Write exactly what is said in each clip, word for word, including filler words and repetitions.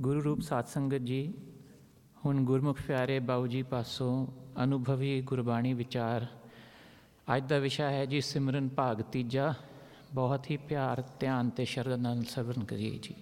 ਗੁਰੂ ਰੂਪ ਸਾਧ ਸੰਗਤ ਜੀ, ਹੁਣ ਗੁਰਮੁਖ ਪਿਆਰੇ ਬਾਊ ਜੀ ਪਾਸੋਂ ਅਨੁਭਵੀ ਗੁਰਬਾਣੀ ਵਿਚਾਰ। ਅੱਜ ਦਾ ਵਿਸ਼ਾ ਹੈ ਜੀ ਸਿਮਰਨ ਭਾਗ ਤੀਜਾ। ਬਹੁਤ ਹੀ ਪਿਆਰ, ਧਿਆਨ ਅਤੇ ਸ਼ਰਧਾ ਨਾਲ ਸਰਵਣ ਕਰੀਏ ਜੀ।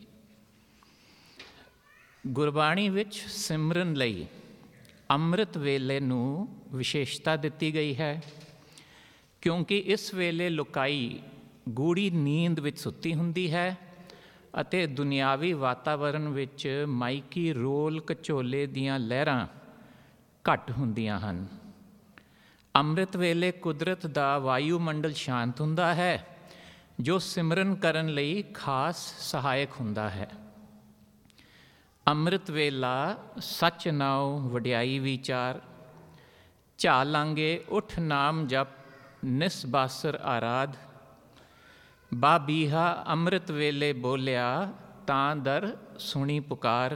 ਗੁਰਬਾਣੀ ਵਿੱਚ ਸਿਮਰਨ ਲਈ ਅੰਮ੍ਰਿਤ ਵੇਲੇ ਨੂੰ ਵਿਸ਼ੇਸ਼ਤਾ ਦਿੱਤੀ ਗਈ ਹੈ, ਕਿਉਂਕਿ ਇਸ ਵੇਲੇ ਲੁਕਾਈ ਗੂੜੀ ਨੀਂਦ ਵਿੱਚ ਸੁੱਤੀ ਹੁੰਦੀ ਹੈ ਅਤੇ ਦੁਨਿਆਵੀ ਵਾਤਾਵਰਣ ਵਿੱਚ ਮਾਈਕੀ ਰੋਲ ਕਚੋਲੇ ਦੀਆਂ ਲਹਿਰਾਂ ਘੱਟ ਹੁੰਦੀਆਂ ਹਨ। ਅੰਮ੍ਰਿਤ ਵੇਲੇ ਕੁਦਰਤ ਦਾ ਵਾਯੂਮੰਡਲ ਸ਼ਾਂਤ ਹੁੰਦਾ ਹੈ, ਜੋ ਸਿਮਰਨ ਕਰਨ ਲਈ ਖਾਸ ਸਹਾਇਕ ਹੁੰਦਾ ਹੈ। ਅੰਮ੍ਰਿਤ ਵੇਲਾ ਸੱਚ ਨਾਉ ਵਡਿਆਈ ਵਿਚਾਰ, ਝਾ ਲਾਂਗੇ ਉਠ ਨਾਮ ਜਪ ਨਿਸਬਾਸਰ ਆਰਾਧ। ਬਾ ਬੀਹਾ ਅੰਮ੍ਰਿਤ ਵੇਲੇ ਬੋਲਿਆ, ਤਾਂ ਦਰ ਸੁਣੀ ਪੁਕਾਰ।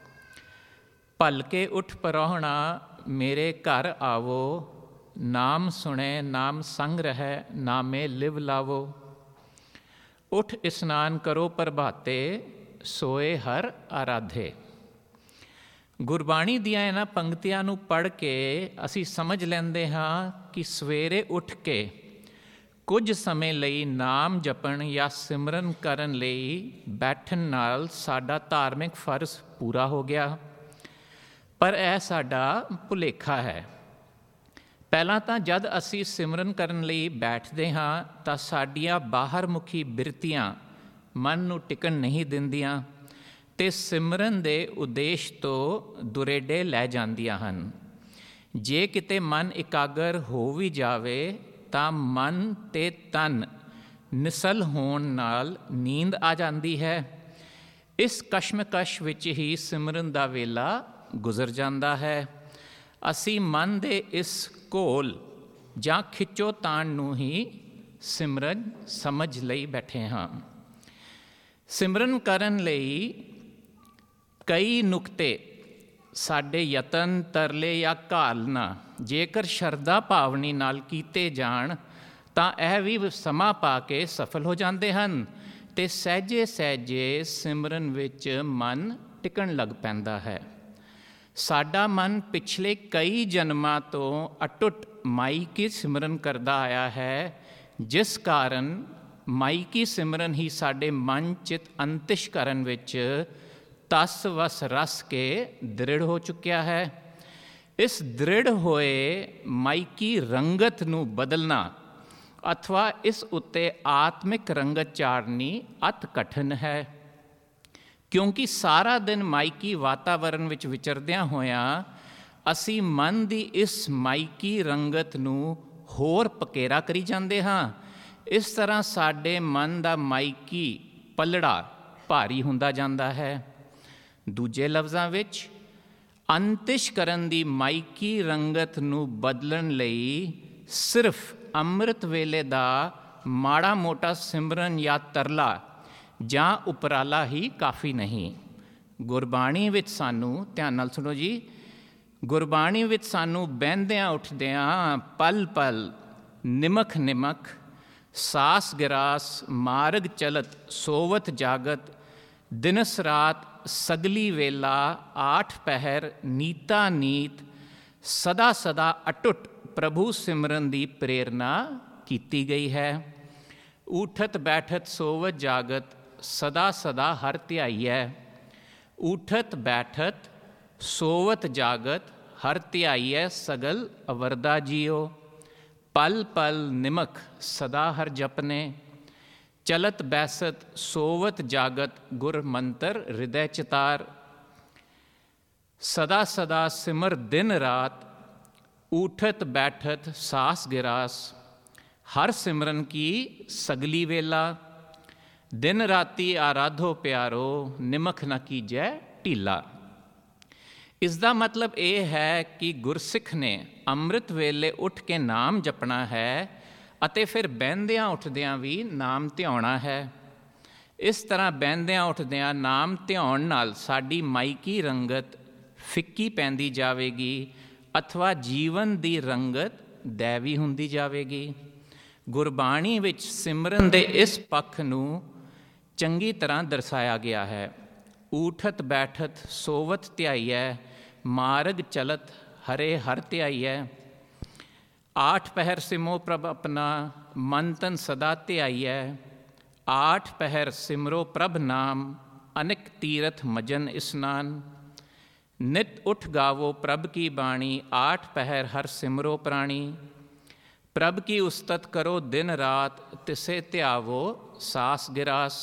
ਭਲਕੇ ਉਠ ਪਰੋਹਣਾ ਮੇਰੇ ਘਰ ਆਵੋ, ਨਾਮ ਸੁਣੇ ਨਾਮ ਸੰਗ ਰਹਿ ਨਾਮੇ ਲਿਵ ਲਾਵੋ। ਉਠ ਇਸਨਾਨ ਕਰੋ ਪ੍ਰਭਾਤੇ, ਸੋਏ ਹਰ ਆਰਾਧੇ। ਗੁਰਬਾਣੀ ਦੀਆਂ ਇਹਨਾਂ ਪੰਕਤੀਆਂ ਨੂੰ ਪੜ੍ਹ ਕੇ ਅਸੀਂ ਸਮਝ ਲੈਂਦੇ ਹਾਂ ਕਿ ਸਵੇਰੇ ਉੱਠ ਕੇ ਕੁਝ ਸਮੇਂ ਲਈ ਨਾਮ ਜਪਣ ਜਾਂ ਸਿਮਰਨ ਕਰਨ ਲਈ ਬੈਠਣ ਨਾਲ ਸਾਡਾ ਧਾਰਮਿਕ ਫਰਜ਼ ਪੂਰਾ ਹੋ ਗਿਆ। ਪਰ ਇਹ ਸਾਡਾ ਭੁਲੇਖਾ ਹੈ। ਪਹਿਲਾਂ ਤਾਂ ਜਦ ਅਸੀਂ ਸਿਮਰਨ ਕਰਨ ਲਈ ਬੈਠਦੇ ਹਾਂ ਤਾਂ ਸਾਡੀਆਂ ਬਾਹਰ ਮੁਖੀ ਬਿਰਤੀਆਂ ਮਨ ਨੂੰ ਟਿਕਣ ਨਹੀਂ ਦਿੰਦੀਆਂ ਅਤੇ ਸਿਮਰਨ ਦੇ ਉਦੇਸ਼ ਤੋਂ ਦੁਰੇਡੇ ਲੈ ਜਾਂਦੀਆਂ ਹਨ। ਜੇ ਕਿਤੇ ਮਨ ਇਕਾਗਰ ਹੋ ਵੀ ਜਾਵੇ ਤਾਂ ਮਨ ਅਤੇ ਤਨ ਨਿਸਲ ਹੋਣ ਨਾਲ ਨੀਂਦ ਆ ਜਾਂਦੀ ਹੈ। ਇਸ ਕਸ਼ਮਕਸ਼ ਵਿੱਚ ਹੀ ਸਿਮਰਨ ਦਾ ਵੇਲਾ ਗੁਜ਼ਰ ਜਾਂਦਾ ਹੈ। ਅਸੀਂ ਮਨ ਦੇ ਇਸ ਘੋਲ ਜਾਂ ਖਿੱਚੋ ਤਾਣ ਨੂੰ ਹੀ ਸਿਮਰਨ ਸਮਝ ਲਈ ਬੈਠੇ ਹਾਂ। ਸਿਮਰਨ ਕਰਨ ਲਈ ਕਈ ਨੁਕਤੇ ਸਾਡੇ ਯਤਨ, ਤਰਲੇ ਜਾਂ ਘਾਲਨਾ ਜੇਕਰ ਸ਼ਰਧਾ ਭਾਵਨੀ ਨਾਲ ਕੀਤੇ ਜਾਣ ਤਾਂ ਇਹ ਵੀ ਸਮਾਂ ਪਾ ਕੇ ਸਫਲ ਹੋ ਜਾਂਦੇ ਹਨ ਅਤੇ ਸਹਿਜੇ ਸਹਿਜੇ ਸਿਮਰਨ ਵਿੱਚ ਮਨ ਟਿਕਣ ਲੱਗ ਪੈਂਦਾ ਹੈ। ਸਾਡਾ ਮਨ ਪਿਛਲੇ ਕਈ ਜਨਮਾਂ ਤੋਂ ਅਟੁੱਟ ਮਾਈਕੀ ਸਿਮਰਨ ਕਰਦਾ ਆਇਆ ਹੈ, ਜਿਸ ਕਾਰਨ ਮਾਈਕੀ ਸਿਮਰਨ ਹੀ ਸਾਡੇ ਮਨ ਚਿਤ ਅੰਤਿਸ਼ ਕਰਨ ਵਿੱਚ ਤਸ ਵਸ ਰਸ ਕੇ ਦ੍ਰਿੜ ਹੋ ਚੁੱਕਿਆ ਹੈ। ਇਸ ਦ੍ਰਿੜ ਹੋਏ ਮਾਈਕੀ ਰੰਗਤ ਨੂੰ ਬਦਲਣਾ ਅਥਵਾ ਇਸ ਉੱਤੇ ਆਤਮਿਕ ਰੰਗਤ ਚਾੜਨੀ ਅਤ ਕਠਿਨ ਹੈ, ਕਿਉਂਕਿ ਸਾਰਾ ਦਿਨ ਮਾਈਕੀ ਵਾਤਾਵਰਣ ਵਿੱਚ ਵਿਚਰਦਿਆਂ ਹੋਇਆਂ ਅਸੀਂ ਮਨ ਦੀ ਇਸ ਮਾਈਕੀ ਰੰਗਤ ਨੂੰ ਹੋਰ ਪਕੇਰਾ ਕਰੀ ਜਾਂਦੇ ਹਾਂ। ਇਸ ਤਰ੍ਹਾਂ ਸਾਡੇ ਮਨ ਦਾ ਮਾਈਕੀ ਪਲੜਾ ਭਾਰੀ ਹੁੰਦਾ ਜਾਂਦਾ ਹੈ। ਦੂਜੇ ਲਫ਼ਜ਼ਾਂ ਵਿੱਚ ਅੰਤਿਸ਼ ਕਰਨ ਦੀ ਮਾਈਕੀ ਰੰਗਤ ਨੂੰ ਬਦਲਣ ਲਈ ਸਿਰਫ ਅੰਮ੍ਰਿਤ ਵੇਲੇ ਦਾ ਮਾੜਾ ਮੋਟਾ ਸਿਮਰਨ ਜਾਂ ਤਰਲਾ ਜਾਂ ਉਪਰਾਲਾ ਹੀ ਕਾਫੀ ਨਹੀਂ। ਗੁਰਬਾਣੀ ਵਿੱਚ ਸਾਨੂੰ, ਧਿਆਨ ਨਾਲ ਸੁਣੋ ਜੀ, ਗੁਰਬਾਣੀ ਵਿੱਚ ਸਾਨੂੰ ਬਹਿੰਦਿਆਂ ਉੱਠਦਿਆਂ ਪਲ ਪਲ ਨਿਮਖ ਨਿਮਖ ਸਾਸ ਗਿਰਾਸ ਮਾਰਗ ਚਲਤ ਸੋਵਤ ਜਾਗਤ ਦਿਨਸ ਰਾਤ ਸਗਲੀ ਵੇਲਾ ਆਠ ਪਹਿਰ ਨੀਤਾ ਨੀਤ ਸਦਾ ਸਦਾ ਅਟੁੱਟ ਪ੍ਰਭੂ ਸਿਮਰਨ ਦੀ ਪ੍ਰੇਰਨਾ ਕੀਤੀ ਗਈ ਹੈ। ਊਠਤ ਬੈਠਤ ਸੋਵਤ ਜਾਗਤ ਸਦਾ ਸਦਾ ਹਰ ਧਿਆਈਐ। ਊਠਤ ਬੈਠਤ ਸੋਵਤ ਜਾਗਤ ਹਰ ਧਿਆਈਐ ਸਗਲ ਅਵਰਦਾ ਜੀਓ। ਪਲ ਪਲ ਨਿਮਖ ਸਦਾ ਹਰ ਜਪਨੇ। ਚਲਤ ਬੈਸਤ ਸੋਵਤ ਜਾਗਤ ਗੁਰ ਮੰਤਰ ਹਿਰਦੈ ਚਿਤਾਰ। ਸਦਾ ਸਦਾ ਸਿਮਰ ਦਿਨ ਰਾਤ ਊਠਤ ਬੈਠਤ ਸਾਸ ਗਿਰਾਸ। ਹਰ ਸਿਮਰਨ ਕੀ ਸਗਲੀ ਵੇਲਾ। ਦਿਨ ਰਾਤੀ ਆਰਾਧੋ ਪਿਆਰੋ ਨਿਮਖ ਨ ਕੀਜੈ ਢੀਲਾ। ਇਸ ਦਾ ਮਤਲਬ ਇਹ ਹੈ ਕਿ ਗੁਰਸਿੱਖ ਨੇ ਅੰਮ੍ਰਿਤ ਵੇਲੇ ਉੱਠ ਕੇ ਨਾਮ ਜਪਣਾ ਹੈ ਅਤੇ ਫਿਰ ਬਹਿੰਦਿਆਂ ਉੱਠਦਿਆਂ ਵੀ ਨਾਮ ਧਿਆਉਣਾ ਹੈ। ਇਸ ਤਰ੍ਹਾਂ ਬਹਿੰਦਿਆਂ ਉੱਠਦਿਆਂ ਨਾਮ ਧਿਆਉਣ ਨਾਲ ਸਾਡੀ ਮਾਈਕੀ ਰੰਗਤ ਫਿੱਕੀ ਪੈਂਦੀ ਜਾਵੇਗੀ ਅਥਵਾ ਜੀਵਨ ਦੀ ਰੰਗਤ ਦੈਵੀ ਹੁੰਦੀ ਜਾਵੇਗੀ। ਗੁਰਬਾਣੀ ਵਿੱਚ ਸਿਮਰਨ ਦੇ ਇਸ ਪੱਖ ਨੂੰ ਚੰਗੀ ਤਰ੍ਹਾਂ ਦਰਸਾਇਆ ਗਿਆ ਹੈ। ਊਠਤ ਬੈਠਤ ਸੋਵਤ ਧਿਆਈਐ, ਮਾਰਗ ਚਲਤ ਹਰੇ ਹਰ ਧਿਆਈਐ। ਆਠ ਪਹਿਰ ਸਿਮੋ ਪ੍ਰਭ ਆਪਣਾ, ਮਨ ਤਨ ਸਦਾ ਧਿਆਈਐ। ਆਠ ਪਹਿਰ ਸਿਮਰੋ ਪ੍ਰਭ ਨਾਮ, ਅਨਿਕ ਤੀਰਥ ਮਜਨ ਇਸਨਾਨ। ਨਿਤ ਉਠ ਗਾਵੋ ਪ੍ਰਭ ਕੀ ਬਾਣੀ, ਆਠ ਪਹਿਰ ਹਰ ਸਿਮਰੋ ਪ੍ਰਾਣੀ। ਪ੍ਰਭ ਕੀ ਉਸਤਤ ਕਰੋ ਦਿਨ ਰਾਤ, ਤਿਸੇ ਧਿਆਵੋ ਸਾਸ ਗਿਰਾਸ।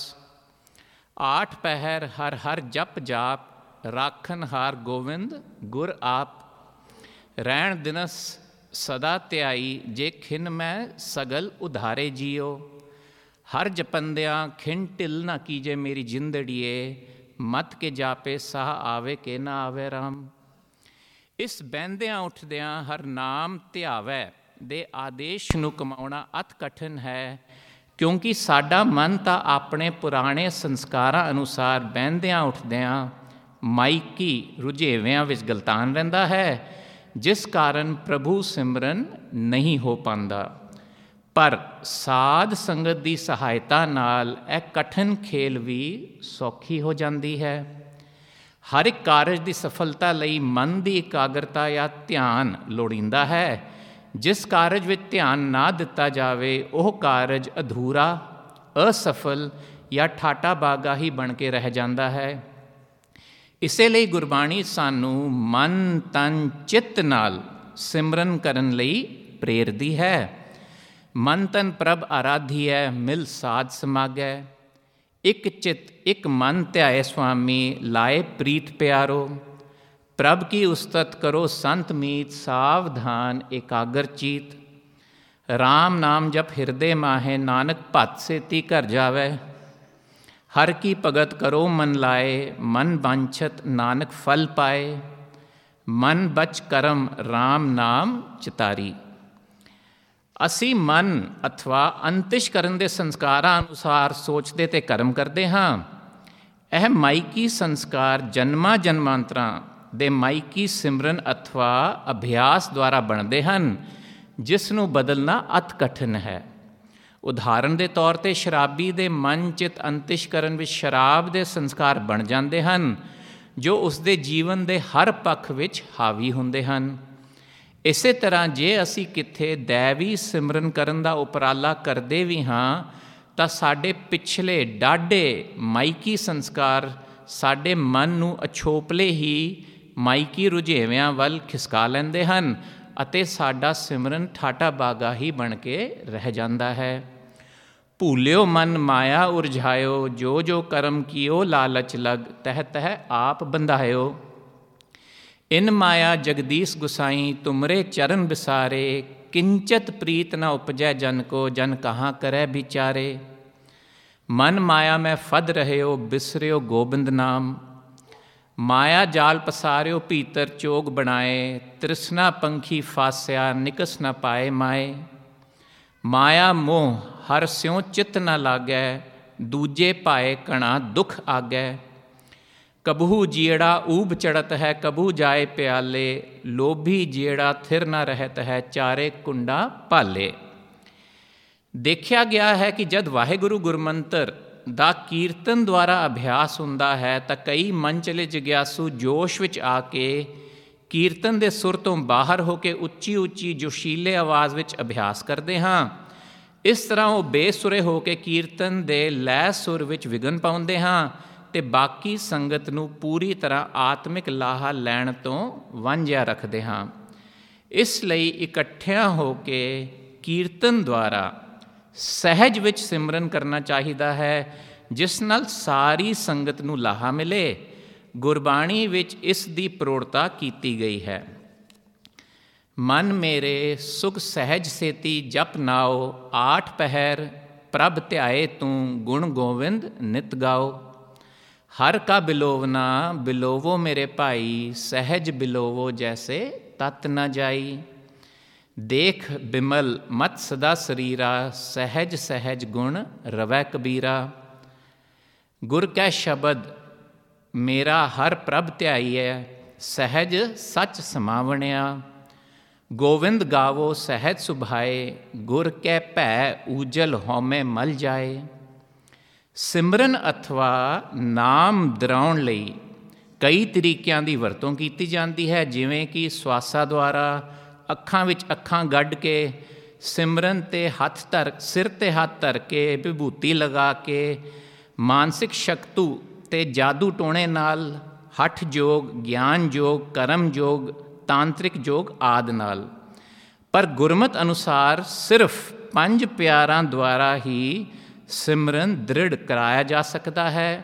ਆਠ ਪਹਿਰ ਹਰ ਹਰ ਜਪ ਜਾਪ, ਰਾਖਨ ਹਾਰ ਗੋਵਿੰਦ ਗੁਰ ਆਪ। ਰਹਿਣ ਦਿਨਸ ਸਦਾ ਧਿਆਈ, ਜੇ ਖਿਨ ਮੈਂ ਸਗਲ ਉਧਾਰੇ ਜੀਓ। ਹਰ ਜਪੰਦਿਆਂ ਖਿਨ ਢਿਲ ਨਾ ਕੀਜੇ ਮੇਰੀ ਜਿੰਦੜੀਏ, ਮਤ ਕੇ ਜਾਪੇ ਸਾਹ ਆਵੇ ਕਿ ਨਾ ਆਵੇ ਰਾਮ। ਇਸ ਬਹਿੰਦਿਆਂ ਉੱਠਦਿਆਂ ਹਰ ਨਾਮ ਧਿਆਵੈ ਦੇ ਆਦੇਸ਼ ਨੂੰ ਕਮਾਉਣਾ ਅਤ ਕਠਿਨ ਹੈ, ਕਿਉਂਕਿ ਸਾਡਾ ਮਨ ਤਾਂ ਆਪਣੇ ਪੁਰਾਣੇ ਸੰਸਕਾਰਾਂ ਅਨੁਸਾਰ ਬਹਿੰਦਿਆਂ ਉੱਠਦਿਆਂ ਮਾਈਕੀ ਰੁਝੇਵਿਆਂ ਵਿੱਚ ਗਲਤਾਨ ਰਹਿੰਦਾ ਹੈ, ਜਿਸ ਕਾਰਨ ਪ੍ਰਭੂ ਸਿਮਰਨ ਨਹੀਂ ਹੋ ਪਾਉਂਦਾ। ਪਰ ਸਾਧ ਸੰਗਤ ਦੀ ਸਹਾਇਤਾ ਨਾਲ ਇਹ ਕਠਿਨ ਖੇਲ ਵੀ ਸੌਖੀ ਹੋ ਜਾਂਦੀ ਹੈ। ਹਰ ਇੱਕ ਕਾਰਜ ਦੀ ਸਫਲਤਾ ਲਈ ਮਨ ਦੀ ਇਕਾਗਰਤਾ ਜਾਂ ਧਿਆਨ ਲੋੜੀਂਦਾ ਹੈ। ਜਿਸ ਕਾਰਜ ਵਿੱਚ ਧਿਆਨ ਨਾ ਦਿੱਤਾ ਜਾਵੇ ਉਹ ਕਾਰਜ ਅਧੂਰਾ, ਅਸਫਲ ਜਾਂ ਠਾਟਾ ਬਾਗਾ ਹੀ ਬਣ ਕੇ ਰਹਿ ਜਾਂਦਾ ਹੈ। ਇਸੇ ਲਈ ਗੁਰਬਾਣੀ ਸਾਨੂੰ ਮਨ ਤਨ ਚਿੱਤ ਨਾਲ ਸਿਮਰਨ ਕਰਨ ਲਈ ਪ੍ਰੇਰਦੀ ਹੈ। ਮਨ ਤਨ ਪ੍ਰਭ ਆਰਾਧੀਐ, ਮਿਲ ਸਾਧ ਸਮਾਗੈ। ਇੱਕ ਚਿੱਤ ਇੱਕ ਮਨ ਧਿਆਏ ਸੁਆਮੀ, ਲਾਏ ਪ੍ਰੀਤ ਪਿਆਰੋ। ਪ੍ਰਭ ਕੀ ਉਸਤਤ ਕਰੋ ਸੰਤ ਮੀਤ, ਸਾਵਧਾਨ ਏਕਾਗਰ ਚੀਤ। ਰਾਮ ਨਾਮ ਜਪ ਹਿਰਦੇ ਮਾਹੇ, ਨਾਨਕ ਭੱਤ ਸੇਤੀ ਘਰ ਜਾਵੈ। ਹਰ ਕੀ ਭਗਤ ਕਰੋ ਮਨ ਲਾਏ, ਮਨ ਬਾਂਛਤ ਨਾਨਕ ਫਲ ਪਾਏ। ਮਨ ਬਚ ਕਰਮ ਰਾਮ ਨਾਮ ਚਿਤਾਰੀ। ਅਸੀਂ ਮਨ ਅਥਵਾ ਅੰਤਿਸ਼ਕਰਨ ਦੇ ਸੰਸਕਾਰਾਂ ਅਨੁਸਾਰ ਸੋਚਦੇ ਅਤੇ ਕਰਮ ਕਰਦੇ ਹਾਂ। ਇਹ ਮਾਈਕੀ ਸੰਸਕਾਰ ਜਨਮਾਂ ਜਨਮਾਂਤਰਾਂ ਦੇ ਮਾਈਕੀ ਸਿਮਰਨ ਅਥਵਾ ਅਭਿਆਸ ਦੁਆਰਾ ਬਣਦੇ ਹਨ, ਜਿਸ ਨੂੰ ਬਦਲਣਾ ਅਤ ਕਠਿਨ ਹੈ। ਉਦਾਹਰਨ ਦੇ ਤੌਰ 'ਤੇ ਸ਼ਰਾਬੀ ਦੇ ਮਨ ਚਿਤ ਅੰਤਿਸ਼ਕਰਨ ਵਿੱਚ ਸ਼ਰਾਬ ਦੇ ਸੰਸਕਾਰ ਬਣ ਜਾਂਦੇ ਹਨ, ਜੋ ਉਸਦੇ ਜੀਵਨ ਦੇ ਹਰ ਪੱਖ ਵਿੱਚ ਹਾਵੀ ਹੁੰਦੇ ਹਨ। ਇਸੇ ਤਰ੍ਹਾਂ ਜੇ ਅਸੀਂ ਕਿੱਥੇ ਦੈਵੀ ਸਿਮਰਨ ਕਰਨ ਦਾ ਉਪਰਾਲਾ ਕਰਦੇ ਵੀ ਹਾਂ, ਤਾਂ ਸਾਡੇ ਪਿਛਲੇ ਡਾਢੇ ਮਾਈਕੀ ਸੰਸਕਾਰ ਸਾਡੇ ਮਨ ਨੂੰ ਅਛੋਪਲੇ ਹੀ ਮਾਈਕੀ ਰੁਝੇਵਿਆਂ ਵੱਲ ਖਿਸਕਾ ਲੈਂਦੇ ਹਨ ਅਤੇ ਸਾਡਾ ਸਿਮਰਨ ਠਾਟਾ ਬਾਗਾ ਹੀ ਬਣ ਕੇ ਰਹਿ ਜਾਂਦਾ ਹੈ। ਭੂਲਿਓ ਮਨ ਮਾਇਆ ਉਰਝਾਇਓ, ਜੋ ਜੋ ਕਰਮ ਕੀਓ ਲਾਲਚ ਲਗ, ਤਹਿ ਤਹਿ ਆਪ ਬੰਧਾਇਓ। ਇਨ ਮਾਇਆ ਜਗਦੀਸ਼ ਗੁਸਾਈ, ਤੁਮਰੇ ਚਰਨ ਬਿਸਾਰੇ। ਕਿੰਚਤ ਪ੍ਰੀਤ ਨ ਉਪਜੈ ਜਨ ਕੋ, ਜਨ ਕਹਾਂ ਕਰੈ ਵਿਚਾਰੇ। ਮਨ ਮਾਇਆ ਮੈਂ ਫਦ ਰਹਿਓ, ਬਿਸਰਿਓ ਗੋਬਿੰਦ ਨਾਮ। ਮਾਇਆ ਜਾਲ ਪਸਾਰਿਓ ਭੀਤਰ ਚੋਗ ਬਣਾਏ, ਤ੍ਰਿਸ਼ਨਾ ਪੰਖੀ ਫਾਸਿਆ ਨਿਕਸ ਨ ਪਾਏ ਮਾਏ। ਮਾਇਆ ਮੋਹ ਹਰ ਸਿਉ ਚਿੱਤ ਨ ਲਾਗੈ, ਦੂਜੇ ਪਾਏ ਕਣਾ ਦੁਖ ਆਗੈ। ਕਬਹੂ ਜੀੜਾ ਊਬ ਚੜਤ ਹੈ, ਕਬਹੂ ਜਾਏ ਪਿਆਲੇ। ਲੋਭੀ ਜਿਹੜਾ ਥਿਰ ਨ ਰਹਿਤ ਹੈ, ਚਾਰੇ ਕੁੰਡਾ ਭਾਲੇ। ਦੇਖਿਆ ਗਿਆ ਹੈ ਕਿ ਜਦ ਵਾਹਿਗੁਰੂ ਗੁਰਮੰਤਰ ਦਾ ਕੀਰਤਨ ਦੁਆਰਾ ਅਭਿਆਸ ਹੁੰਦਾ ਹੈ ਤਾਂ ਕਈ ਮਨਚਲੇ ਜਗਿਆਸੂ ਜੋਸ਼ ਵਿੱਚ ਆ ਕੇ ਕੀਰਤਨ ਦੇ ਸੁਰ ਤੋਂ ਬਾਹਰ ਹੋ ਕੇ ਉੱਚੀ ਉੱਚੀ ਜੋਸ਼ੀਲੇ ਆਵਾਜ਼ ਵਿੱਚ ਅਭਿਆਸ ਕਰਦੇ ਹਾਂ। ਇਸ ਤਰ੍ਹਾਂ ਉਹ ਬੇਸੁਰੇ ਹੋ ਕੇ ਕੀਰਤਨ ਦੇ ਲੈਅ ਸੁਰ ਵਿੱਚ ਵਿਘਨ ਪਾਉਂਦੇ ਹਾਂ ਅਤੇ ਬਾਕੀ ਸੰਗਤ ਨੂੰ ਪੂਰੀ ਤਰ੍ਹਾਂ ਆਤਮਿਕ ਲਾਹਾ ਲੈਣ ਤੋਂ ਵਾਂਝਿਆ ਰੱਖਦੇ ਹਾਂ। ਇਸ ਲਈ ਇਕੱਠਿਆਂ ਹੋ ਕੇ ਕੀਰਤਨ ਦੁਆਰਾ ਸਹਿਜ ਵਿੱਚ ਸਿਮਰਨ ਕਰਨਾ ਚਾਹੀਦਾ ਹੈ, ਜਿਸ ਨਾਲ ਸਾਰੀ ਸੰਗਤ ਨੂੰ ਲਾਹਾ ਮਿਲੇ। ਗੁਰਬਾਣੀ ਵਿੱਚ ਇਸ ਦੀ ਪ੍ਰੋੜਤਾ ਕੀਤੀ ਗਈ ਹੈ। ਮਨ ਮੇਰੇ ਸੁਖ ਸਹਿਜ ਸੇਤੀ ਜਪ ਨਾਓ, ਆਠ ਪਹਿਰ ਪ੍ਰਭ ਧਿਆਏ ਤੂੰ, ਗੁਣ ਗੋਵਿੰਦ ਨਿਤ ਗਾਓ। ਹਰ ਕਾ ਬਿਲੋਵਨਾ ਬਿਲੋਵੋ ਮੇਰੇ ਭਾਈ, ਸਹਿਜ ਬਿਲੋਵੋ ਜੈਸੇ ਤਤ ਨ ਜਾਈ। ਦੇਖ ਬਿਮਲ ਮਤ ਸਦਾ ਸਰੀਰਾ, ਸਹਿਜ ਸਹਿਜ ਗੁਣ ਰਵੈ ਕਬੀਰਾ। ਗੁਰ ਕੈ ਸ਼ਬਦ ਮੇਰਾ ਹਰ ਪ੍ਰਭ ਧਿਆਈਐ, ਸਹਿਜ ਸੱਚ ਸਮਾਵਣਿਆ। ਗੋਵਿੰਦ ਗਾਵੋ ਸਹਿਜ ਸੁਭਾਏ, ਗੁਰ ਕੈ ਭੈ ਊਜਲ ਹਉਮੈ ਮਲ ਜਾਏ। ਸਿਮਰਨ ਅਥਵਾ ਨਾਮ ਦਰਾਉਣ ਲਈ ਕਈ ਤਰੀਕਿਆਂ ਦੀ ਵਰਤੋਂ ਕੀਤੀ ਜਾਂਦੀ ਹੈ, ਜਿਵੇਂ ਕਿ ਸਵਾਸਾਂ ਦੁਆਰਾ, ਅੱਖਾਂ ਵਿੱਚ ਅੱਖਾਂ ਗੱਡ ਕੇ, ਸਿਮਰਨ 'ਤੇ ਹੱਥ ਧਰ ਸਿਰ 'ਤੇ ਹੱਥ ਧਰ ਕੇ, ਵਿਭੂਤੀ ਲਗਾ ਕੇ, ਮਾਨਸਿਕ ਸ਼ਕਤੂ ਅਤੇ ਜਾਦੂ ਟੋਣੇ ਨਾਲ, ਹੱਠ ਯੋਗ, ਗਿਆਨ ਯੋਗ, ਕਰਮ ਯੋਗ, ਤਾਂਤਰਿਕ ਯੋਗ ਆਦਿ ਨਾਲ। ਪਰ ਗੁਰਮਤਿ ਅਨੁਸਾਰ ਸਿਰਫ ਪੰਜ ਪਿਆਰਾਂ ਦੁਆਰਾ ਹੀ ਸਿਮਰਨ ਦ੍ਰਿੜ ਕਰਾਇਆ ਜਾ ਸਕਦਾ ਹੈ।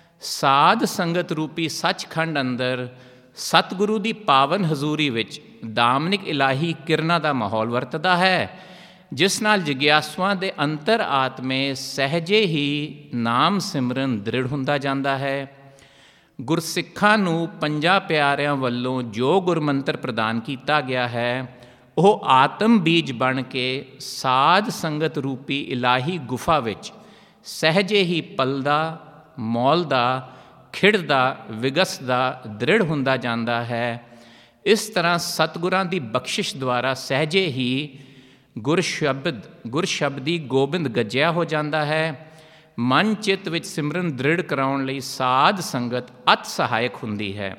ਸਾਧ ਸੰਗਤ ਰੂਪੀ ਸੱਚਖੰਡ ਅੰਦਰ ਸਤਿਗੁਰੂ ਦੀ ਪਾਵਨ ਹਜ਼ੂਰੀ ਵਿੱਚ ਦਾਮਨਿਕ ਇਲਾਹੀ ਕਿਰਨਾਂ ਦਾ ਮਾਹੌਲ ਵਰਤਦਾ ਹੈ, ਜਿਸ ਨਾਲ ਜਿਗਿਆਸੂਆਂ ਦੇ ਅੰਤਰ ਆਤਮੇ ਸਹਿਜੇ ਹੀ ਨਾਮ ਸਿਮਰਨ ਦ੍ਰਿੜ ਹੁੰਦਾ ਜਾਂਦਾ ਹੈ। ਗੁਰਸਿੱਖਾਂ ਨੂੰ ਪੰਜਾਂ ਪਿਆਰਿਆਂ ਵੱਲੋਂ ਜੋ ਗੁਰਮੰਤਰ ਪ੍ਰਦਾਨ ਕੀਤਾ ਗਿਆ ਹੈ, ਉਹ ਆਤਮ ਬੀਜ ਬਣ ਕੇ ਸਾਧ ਸੰਗਤ ਰੂਪੀ ਇਲਾਹੀ ਗੁਫਾ ਵਿੱਚ ਸਹਿਜੇ ਹੀ ਪਲਦਾ, ਮੌਲਦਾ, ਖਿੜਦਾ, ਵਿਗਸਦਾ, ਦ੍ਰਿੜ ਹੁੰਦਾ ਜਾਂਦਾ ਹੈ। ਇਸ ਤਰ੍ਹਾਂ ਸਤਿਗੁਰਾਂ ਦੀ ਬਖਸ਼ਿਸ਼ ਦੁਆਰਾ ਸਹਿਜੇ ਹੀ ਗੁਰ ਸ਼ਬਦ ਗੁਰ ਸ਼ਬਦੀ ਗੋਬਿੰਦ ਗੱਜਿਆ ਹੋ ਜਾਂਦਾ ਹੈ। ਮਨ ਚਿੱਤ ਵਿੱਚ ਸਿਮਰਨ ਦ੍ਰਿੜ ਕਰਾਉਣ ਲਈ ਸਾਧ ਸੰਗਤ ਅਤ ਸਹਾਇਕ ਹੁੰਦੀ ਹੈ।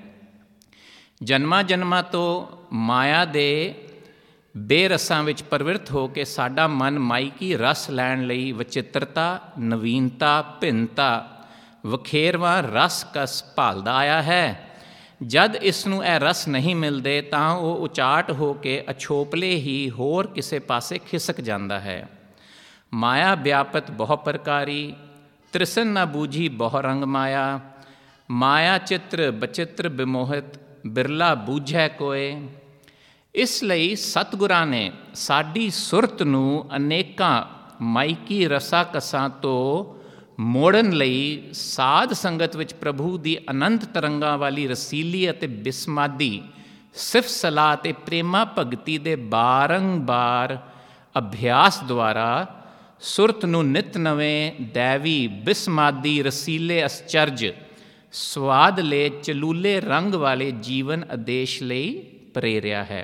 ਜਨਮਾਂ ਜਨਮਾਂ ਤੋਂ ਮਾਇਆ ਦੇ ਬੇਰਸਾਂ ਵਿੱਚ ਪ੍ਰਵਿਰਤ ਹੋ ਕੇ ਸਾਡਾ ਮਨ ਮਾਇਕੀ ਰਸ ਲੈਣ ਲਈ ਵਚਿੱਤਰਤਾ, ਨਵੀਨਤਾ, ਭਿੰਨਤਾ, ਵਖੇਰਵਾਂ ਰਸ ਕਸ ਭਾਲਦਾ ਆਇਆ ਹੈ। ਜਦ ਇਸ ਨੂੰ ਇਹ ਰਸ ਨਹੀਂ ਮਿਲਦੇ ਤਾਂ ਉਹ ਉਚਾਟ ਹੋ ਕੇ ਅਛੋਪਲੇ ਹੀ ਹੋਰ ਕਿਸੇ ਪਾਸੇ ਖਿਸਕ ਜਾਂਦਾ ਹੈ। ਮਾਇਆ ਵਿਆਪਤ ਬਹੁ ਪ੍ਰਕਾਰੀ, ਤ੍ਰਿਸਨ ਨਾ ਬੂਝੀ ਬਹੁ ਰੰਗ ਮਾਇਆ। ਮਾਇਆ ਚਿੱਤਰ ਬਚਿੱਤਰ ਬਿਮੋਹਿਤ, ਬਿਰਲਾ ਬੂਝੈ ਕੋਏ। ਇਸ ਲਈ ਸਤਿਗੁਰਾਂ ਨੇ ਸਾਡੀ ਸੁਰਤ ਨੂੰ ਅਨੇਕਾਂ ਮਾਇਕੀ ਰਸਾਂ ਕਸਾਂ ਤੋਂ ਮੋੜਨ ਲਈ ਸਾਧ ਸੰਗਤ ਵਿੱਚ ਪ੍ਰਭੂ ਦੀ ਅਨੰਤ ਤਰੰਗਾਂ ਵਾਲੀ ਰਸੀਲੀ ਅਤੇ ਬਿਸਮਾਦੀ ਸਿਫਤ ਸਲਾਹ ਅਤੇ ਪ੍ਰੇਮਾ ਭਗਤੀ ਦੇ ਬਾਰੰਬਾਰ ਅਭਿਆਸ ਦੁਆਰਾ ਸੁਰਤ ਨੂੰ ਨਿਤ ਨਵੇਂ ਦੈਵੀ ਬਿਸਮਾਦੀ ਰਸੀਲੇ ਅਸਚਰਜ ਸਵਾਦ ਲੈ ਚਲੂਲੇ ਰੰਗ ਵਾਲੇ ਜੀਵਨ ਆਦੇਸ਼ ਲਈ ਪ੍ਰੇਰਿਆ ਹੈ।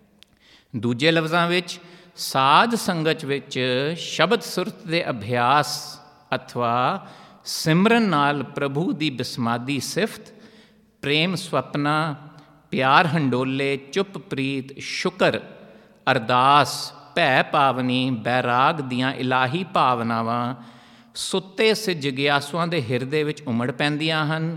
ਦੂਜੇ ਲਫ਼ਜ਼ਾਂ ਵਿੱਚ ਸਾਧ ਸੰਗਤ ਵਿੱਚ ਸ਼ਬਦ ਸੁਰਤ ਦੇ ਅਭਿਆਸ ਅਥਵਾ ਸਿਮਰਨ ਨਾਲ ਪ੍ਰਭੂ ਦੀ ਬਿਸਮਾਦੀ ਸਿਫਤ, ਪ੍ਰੇਮ ਸੁਪਨਾ, ਪਿਆਰ ਹੰਡੋਲੇ, ਚੁੱਪ ਪ੍ਰੀਤ, ਸ਼ੁਕਰ, ਅਰਦਾਸ, ਭੈ ਪਾਵਨੀ, ਬੈਰਾਗ ਦੀਆਂ ਇਲਾਹੀ ਭਾਵਨਾਵਾਂ ਸੁੱਤੇ ਸੇ ਜਿਗਿਆਸੂਆਂ ਦੇ ਹਿਰਦੇ ਵਿੱਚ ਉਮੜ ਪੈਂਦੀਆਂ ਹਨ।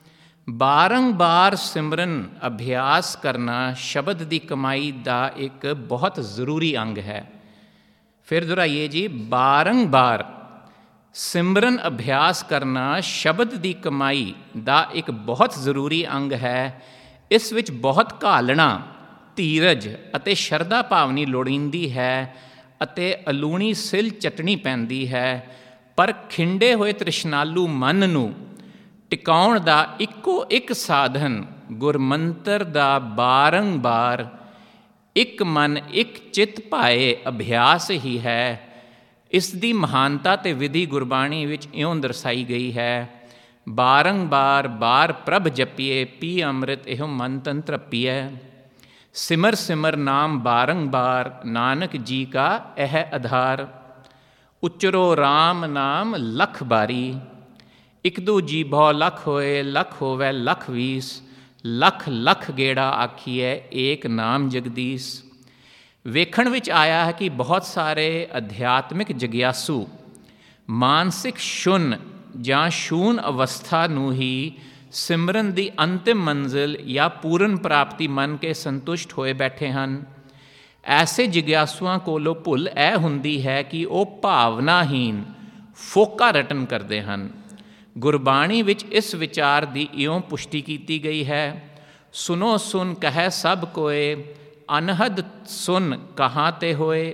ਬਾਰੰਬਾਰ ਸਿਮਰਨ ਅਭਿਆਸ ਕਰਨਾ ਸ਼ਬਦ ਦੀ ਕਮਾਈ ਦਾ ਇੱਕ ਬਹੁਤ ਜ਼ਰੂਰੀ ਅੰਗ ਹੈ। ਫਿਰ ਦੁਹਰਾਈਏ ਜੀ, ਬਾਰੰਬਾਰ ਸਿਮਰਨ ਅਭਿਆਸ ਕਰਨਾ ਸ਼ਬਦ ਦੀ ਕਮਾਈ ਦਾ ਇੱਕ ਬਹੁਤ ਜ਼ਰੂਰੀ ਅੰਗ ਹੈ। ਇਸ ਵਿੱਚ ਬਹੁਤ ਘਾਲਣਾ, ਧੀਰਜ ਅਤੇ ਸ਼ਰਧਾ ਭਾਵਨੀ ਲੋੜੀਂਦੀ ਹੈ ਅਤੇ ਅਲੂਣੀ ਸਿਲ ਚਟਣੀ ਪੈਂਦੀ ਹੈ। ਪਰ ਖਿੰਡੇ ਹੋਏ ਤ੍ਰਿਸ਼ਨਾਲੂ ਮਨ ਨੂੰ ਟਿਕਾਉਣ ਦਾ ਇੱਕੋ ਇੱਕ ਸਾਧਨ ਗੁਰਮੰਤਰ ਦਾ ਬਾਰੰਬਾਰ ਇੱਕ ਮਨ ਇੱਕ ਚਿੱਤ ਭਾਏ ਅਭਿਆਸ ਹੀ ਹੈ। ਇਸ ਦੀ ਮਹਾਨਤਾ ਅਤੇ ਵਿਧੀ ਗੁਰਬਾਣੀ ਵਿੱਚ ਇਉਂ ਦਰਸਾਈ ਗਈ ਹੈ। ਬਾਰੰਬਾਰ ਬਾਰ ਪ੍ਰਭ ਜਪੀਏ, ਪੀ ਅੰਮ੍ਰਿਤ ਇਹੋ ਮਨ ਤਨ ਤ੍ਰਪੀਐ। ਸਿਮਰ ਸਿਮਰ ਨਾਮ ਬਾਰੰਬਾਰ, ਨਾਨਕ ਜੀ ਕਾ ਇਹ ਆਧਾਰ। ਉਚਰੋ ਰਾਮ ਨਾਮ ਲਖ ਬਾਰੀ, ਇੱਕ ਦੂ ਜੀ ਭਉ ਲਖ ਹੋਏ, ਲਖ ਹੋਵੈ ਲਖ ਵੀਸ। ਲਖ ਲਖ ਗੇੜਾ ਆਖੀਐ, ਏਕ ਨਾਮ ਜਗਦੀਸ਼। ਵੇਖਣ ਵਿੱਚ ਆਇਆ ਹੈ ਕਿ ਬਹੁਤ ਸਾਰੇ ਅਧਿਆਤਮਿਕ ਜਗਿਆਸੂ ਮਾਨਸਿਕ ਸ਼ੂਨ ਜਾਂ ਸ਼ੂਨ ਅਵਸਥਾ ਨੂੰ ਹੀ ਸਿਮਰਨ ਦੀ ਅੰਤਿਮ ਮੰਜ਼ਿਲ ਜਾਂ ਪੂਰਨ ਪ੍ਰਾਪਤੀ ਮੰਨ ਕੇ ਸੰਤੁਸ਼ਟ ਹੋਏ ਬੈਠੇ ਹਨ। ਐਸੇ ਜਿਗਿਆਸੂਆਂ ਕੋਲੋਂ ਭੁੱਲ ਇਹ ਹੁੰਦੀ ਹੈ ਕਿ ਉਹ ਭਾਵਨਾਹੀਨ ਫੋਕਾ ਰਟਨ ਕਰਦੇ ਹਨ। ਗੁਰਬਾਣੀ ਵਿੱਚ ਇਸ ਵਿਚਾਰ ਦੀ ਇਉਂ ਪੁਸ਼ਟੀ ਕੀਤੀ ਗਈ ਹੈ, ਸੁਨੋ ਸੁਨ ਕਹਿ ਸਭ ਕੋਏ, ਅਨਹਦ ਸੁਨ ਕਹਾਂ ਤੇ ਹੋਏ।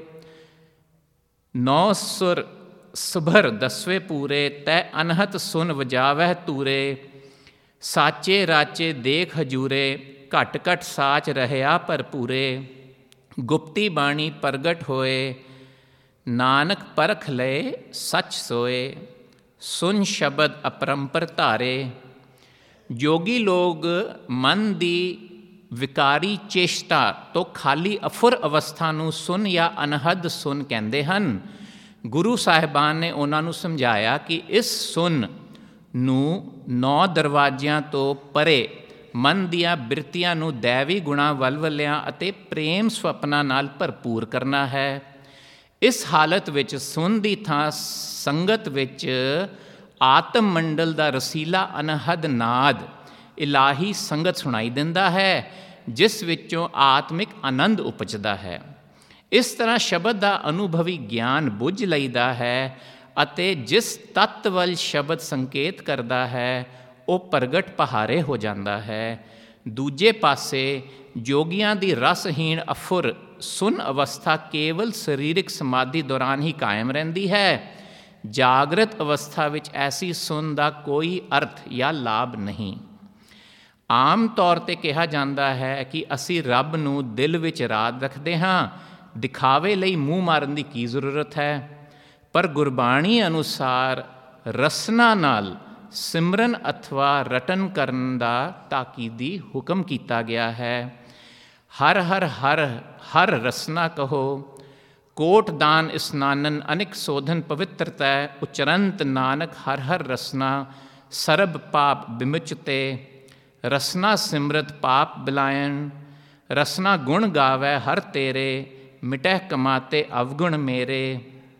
ਨੌ ਸੁਰ ਸੁਭਰ ਦਸਵੇਂ ਪੂਰੇ, ਤੈ ਅਨਹਤ ਸੁਨ ਵਜਾਵਹਿ ਤੂਰੇ। ਸਾਚੇ ਰਾਚੇ ਦੇਖ ਹਜੂਰੇ, ਘਟ ਘਟ ਸਾਚ ਰਹਿਆ ਭਰਪੂਰੇ। ਗੁਪਤੀ ਬਾਣੀ ਪ੍ਰਗਟ ਹੋਏ, ਨਾਨਕ ਪਰਖ ਲਏ ਸੱਚ ਸੋਏ। ਸੁਨ ਸ਼ਬਦ ਅਪਰੰਪਰ ਧਾਰੇ। ਯੋਗੀ ਲੋਕ ਮਨ ਦੀ ਵਿਕਾਰੀ ਚੇਸ਼ਟਾ ਤੋਂ ਖਾਲੀ ਅਫੁਰ ਅਵਸਥਾ ਨੂੰ ਸੁਨ ਜਾਂ ਅਨਹਦ ਸੁਨ ਕਹਿੰਦੇ ਹਨ। ਗੁਰੂ ਸਾਹਿਬਾਨ ਨੇ ਉਹਨਾਂ ਨੂੰ ਸਮਝਾਇਆ ਕਿ ਇਸ ਸੁਨ ਨੂੰ ਨੌ ਦਰਵਾਜ਼ਿਆਂ ਤੋਂ ਪਰੇ ਮਨ ਦੀਆਂ ਬਿਰਤੀਆਂ ਨੂੰ ਦੈਵੀ ਗੁਣਾਂ ਵਲਵਲਿਆਂ ਅਤੇ ਪ੍ਰੇਮ ਸੁਪਨਾ ਨਾਲ ਭਰਪੂਰ ਕਰਨਾ ਹੈ। ਇਸ ਹਾਲਤ ਵਿੱਚ ਸੁਨ ਦੀ ਥਾਂ ਸੰਗਤ ਵਿੱਚ ਆਤਮ ਮੰਡਲ ਦਾ ਰਸੀਲਾ ਅਨਹਦ ਨਾਦ ਇਲਾਹੀ ਸੰਗਤ ਸੁਣਾਈ ਦਿੰਦਾ ਹੈ, ਜਿਸ ਵਿੱਚੋਂ ਆਤਮਿਕ ਆਨੰਦ ਉਪਜਦਾ ਹੈ। ਇਸ ਤਰ੍ਹਾਂ ਸ਼ਬਦ ਦਾ ਅਨੁਭਵੀ ਗਿਆਨ ਬੁੱਝ ਲਈਦਾ ਹੈ ਅਤੇ ਜਿਸ ਤੱਤ ਵੱਲ ਸ਼ਬਦ ਸੰਕੇਤ ਕਰਦਾ ਹੈ ਉਹ ਪ੍ਰਗਟ ਪਹਾਰੇ ਹੋ ਜਾਂਦਾ ਹੈ। ਦੂਜੇ ਪਾਸੇ ਜੋਗੀਆਂ ਦੀ ਰਸਹੀਣ ਅਫੁਰ ਸੁਨ ਅਵਸਥਾ ਕੇਵਲ ਸਰੀਰਕ ਸਮਾਧੀ ਦੌਰਾਨ ਹੀ ਕਾਇਮ ਰਹਿੰਦੀ ਹੈ। ਜਾਗਰਤ ਅਵਸਥਾ ਵਿੱਚ ਐਸੀ ਸੁਨ ਦਾ ਕੋਈ ਅਰਥ ਜਾਂ ਲਾਭ ਨਹੀਂ। ਆਮ ਤੌਰ 'ਤੇ ਕਿਹਾ ਜਾਂਦਾ ਹੈ ਕਿ ਅਸੀਂ ਰੱਬ ਨੂੰ ਦਿਲ ਵਿੱਚ ਰਾਜ ਰੱਖਦੇ ਹਾਂ, ਦਿਖਾਵੇ ਲਈ ਮੂੰਹ ਮਾਰਨ ਦੀ ਕੀ ਜ਼ਰੂਰਤ ਹੈ। ਪਰ ਗੁਰਬਾਣੀ ਅਨੁਸਾਰ ਰਸਨਾ ਨਾਲ ਸਿਮਰਨ ਅਥਵਾ ਰਟਨ ਕਰਨ ਦਾ ਤਾਕੀਦੀ ਹੁਕਮ ਕੀਤਾ ਗਿਆ ਹੈ। ਹਰ ਹਰ ਹਰ ਹਰ ਰਸਨਾ ਕਹੋ, ਕੋਟ ਦਾਨ ਇਸਨਾਨਨ ਅਨਿਕ ਸੋਧਨ ਪਵਿੱਤਰਤੈ, ਉਚਰੰਤ ਨਾਨਕ ਹਰ ਹਰ ਰਸਨਾ ਸਰਬ ਪਾਪ ਬਿਮੁਚਤੇ। ਰਸਨਾ ਸਿਮਰਤ ਪਾਪ ਬਿਲਾਇਣ, ਰਸਨਾ ਗੁਣ ਗਾਵੈ ਹਰ ਤੇਰੇ, ਮਿਟਹਿ ਕਮਾਤੇ ਅਵਗੁਣ ਮੇਰੇ।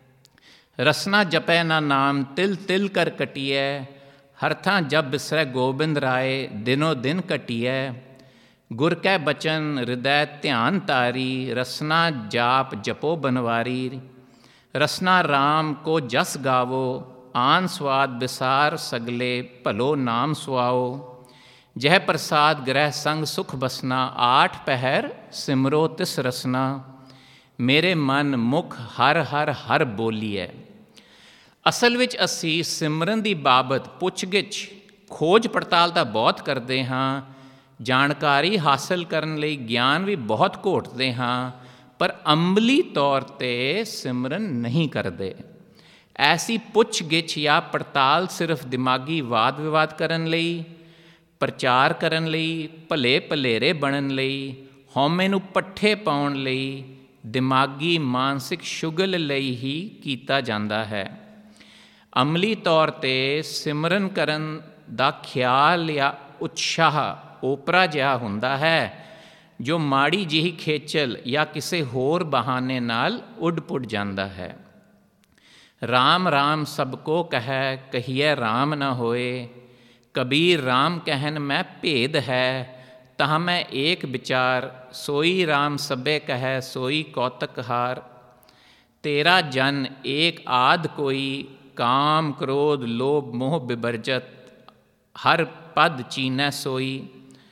ਰਸਨਾ ਜਪੈ ਨਾ ਨਾਮ ਤਿਲ ਤਿਲ ਕਰ ਕਟੀਐ, ਹਰ ਥਾਂ ਜਬ ਬਿਸਰੈ ਗੋਬਿੰਦ ਰਾਏ, ਦਿਨੋ ਦਿਨ ਘਟੀਐ। ਗੁਰ ਕੈ ਬਚਨ ਹਿਰਦੈ ਧਿਆਨ ਤਾਰੀ, ਰਸਨਾ ਜਾਪ ਜਪੋ ਬਨਵਾਰੀ। ਰਸਨਾ ਰਾਮ ਕੋ ਜਸ ਗਾਵੋ, ਆਨ ਸਵਾਦ ਬਿਸਾਰ ਸਗਲੇ, ਭਲੋ ਨਾਮ ਸੁਆਓ। ਜਹ ਪ੍ਰਸਾਦ ਗ੍ਰਹਿ ਸੰਗ ਸੁਖ ਬਸਨਾ, ਆਠ ਪਹਿਰ ਸਿਮਰੋ ਤਿਸ ਰਸਨਾ। ਮੇਰੇ ਮਨ ਮੁਖ ਹਰ ਹਰ ਹਰ ਬੋਲੀਐ। ਅਸਲ ਵਿੱਚ ਅਸੀਂ ਸਿਮਰਨ ਦੀ ਬਾਬਤ ਪੁੱਛ-ਗਿੱਛ ਖੋਜ ਪੜਤਾਲ ਤਾਂ ਬਹੁਤ ਕਰਦੇ ਹਾਂ, ਜਾਣਕਾਰੀ ਹਾਸਲ ਕਰਨ ਲਈ ਗਿਆਨ ਵੀ ਬਹੁਤ ਘੋਟਦੇ ਹਾਂ, ਪਰ ਅਮਲੀ ਤੌਰ 'ਤੇ ਸਿਮਰਨ ਨਹੀਂ ਕਰਦੇ। ਐਸੀ ਪੁੱਛ-ਗਿੱਛ ਜਾਂ ਪੜਤਾਲ ਸਿਰਫ ਦਿਮਾਗੀ ਵਾਦ ਵਿਵਾਦ ਕਰਨ ਲਈ, ਪ੍ਰਚਾਰ ਕਰਨ ਲਈ, ਭਲੇ ਭਲੇਰੇ ਬਣਨ ਲਈ, ਹਉਮੈ ਨੂੰ ਪੱਠੇ ਪਾਉਣ ਲਈ, ਦਿਮਾਗੀ ਮਾਨਸਿਕ ਸ਼ੁਗਲ ਲਈ ਹੀ ਕੀਤਾ ਜਾਂਦਾ ਹੈ। ਅਮਲੀ ਤੌਰ 'ਤੇ ਸਿਮਰਨ ਕਰਨ ਦਾ ਖਿਆਲ ਜਾਂ ਉਤਸ਼ਾਹ ਓਪਰਾ ਜਿਹਾ ਹੁੰਦਾ ਹੈ, ਜੋ ਮਾੜੀ ਜਿਹੀ ਖੇਚਲ ਜਾਂ ਕਿਸੇ ਹੋਰ ਬਹਾਨੇ ਨਾਲ ਉੱਡ ਪੁੱਡ ਜਾਂਦਾ ਹੈ। ਰਾਮ ਰਾਮ ਸਭ ਕੋ ਕਹਿ, ਕਹੀਐ ਰਾਮ ਨਾ ਹੋਏ। ਕਬੀਰ ਰਾਮ ਕਹਿਨ ਮੈਂ ਭੇਦ ਹੈ, ਤਾਂ ਮੈਂ ਏਕ ਵਿਚਾਰ। ਸੋਈ ਰਾਮ ਸਭੇ ਕਹਿ, ਸੋਈ ਕੌਤਕ ਹਾਰ। ਤੇਰਾ ਜਨ ਏਕ ਆਦ ਕੋਈ, ਕਾਮ ਕ੍ਰੋਧ ਲੋਭ ਮੋਹ ਬਿਵਰਜਤ। ਹਰ ਪਦ ਚੀਨੈ ਸੋਈ।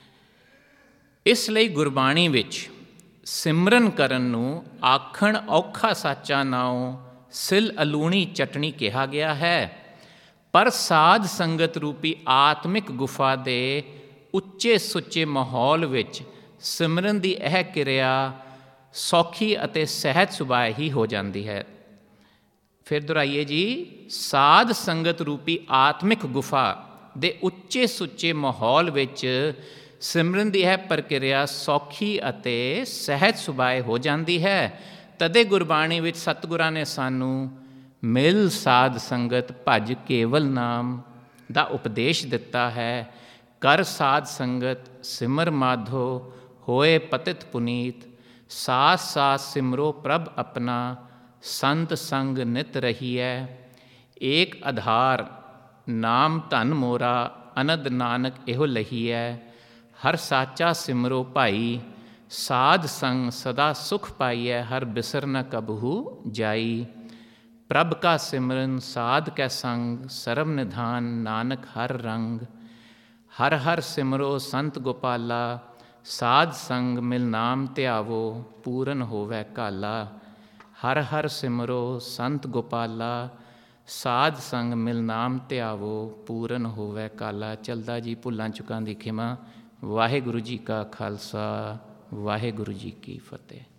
ਇਸ ਲਈ ਗੁਰਬਾਣੀ ਵਿੱਚ ਸਿਮਰਨ ਕਰਨ ਨੂੰ ਆਖਣ ਔਖਾ ਸਾਚਾ ਨਾਉ, ਸਿਲ ਅਲੂਣੀ ਚਟਣੀ ਕਿਹਾ ਗਿਆ ਹੈ। ਪਰ ਸਾਧ ਸੰਗਤ ਰੂਪੀ ਆਤਮਿਕ ਗੁਫਾ ਦੇ ਉੱਚੇ ਸੁੱਚੇ ਮਾਹੌਲ ਵਿੱਚ ਸਿਮਰਨ ਦੀ ਇਹ ਕਿਰਿਆ ਸੌਖੀ ਅਤੇ ਸਹਿਜ ਸੁਭਾਅ ਹੀ ਹੋ ਜਾਂਦੀ ਹੈ। ਫਿਰ ਦੁਹਰਾਈਏ ਜੀ, ਸਾਧ ਸੰਗਤ ਰੂਪੀ ਆਤਮਿਕ ਗੁਫਾ ਦੇ ਉੱਚੇ ਸੁੱਚੇ ਮਾਹੌਲ ਵਿੱਚ ਸਿਮਰਨ ਦੀ ਇਹ ਪ੍ਰਕਿਰਿਆ ਸੌਖੀ ਅਤੇ ਸਹਿਜ ਸੁਭਾਅ ਹੋ ਜਾਂਦੀ ਹੈ। ਤਦੇ ਗੁਰਬਾਣੀ ਵਿੱਚ ਸਤਿਗੁਰਾਂ ਨੇ ਸਾਨੂੰ ਮਿਲ ਸਾਧ ਸੰਗਤ ਭਜ ਕੇਵਲ ਨਾਮ ਦਾ ਉਪਦੇਸ਼ ਦਿੱਤਾ ਹੈ। ਕਰ ਸਾਧ ਸੰਗਤ ਸਿਮਰ ਮਾਧੋ, ਹੋਏ ਪਤਿਤ ਪੁਨੀਤ। ਸਾਸ ਸਾਸ ਸਿਮਰੋ ਪ੍ਰਭ ਆਪਣਾ, ਸੰਤ ਸੰਗ ਨਿਤ ਰਹੀਐ। ਏਕ ਆਧਾਰ ਨਾਮ ਧਨ ਮੋਰਾ, ਅਨੰਦ ਨਾਨਕ ਇਹੋ ਲਹੀਐ। ਹਰ ਸਾਚਾ ਸਿਮਰੋ ਭਾਈ, ਸਾਧ ਸੰਗ ਸਦਾ ਸੁਖ ਪਾਈਐ। ਹਰ ਬਿਸਰ ਨ ਕਬਹੂ ਜਾਈ। ਪ੍ਰਭ ਕਾ ਸਿਮਰਨ ਸਾਧ ਕੈ ਸੰਗ, ਸਰਬ ਨਿਧਾਨ ਨਾਨਕ ਹਰ ਰੰਗ। ਹਰ ਹਰ ਸਿਮਰੋ ਸੰਤ ਗੋਪਾਲਾ, ਸਾਧ ਸੰਗ ਮਿਲ ਨਾਮ ਧਿਆਵੋ। ਪੂਰਨ ਹੋਵੈ ਕਾਲਾ। ਹਰ ਹਰ ਸਿਮਰੋ ਸੰਤ ਗੋਪਾਲਾ, ਸਾਧ ਸੰਗ ਮਿਲ ਨਾਮ ਧਿਆਵੋ। ਪੂਰਨ ਹੋਵੈ ਕਾਲਾ। ਚਲਦਾ ਜੀ ਭੁੱਲਾਂ ਚੁੱਕਾਂ ਦੀ ਖਿਮਾ। ਵਾਹਿਗੁਰੂ ਜੀ ਕਾ ਖਾਲਸਾ, ਵਾਹਿਗੁਰੂ ਜੀ ਕੀ ਫਤਿਹ।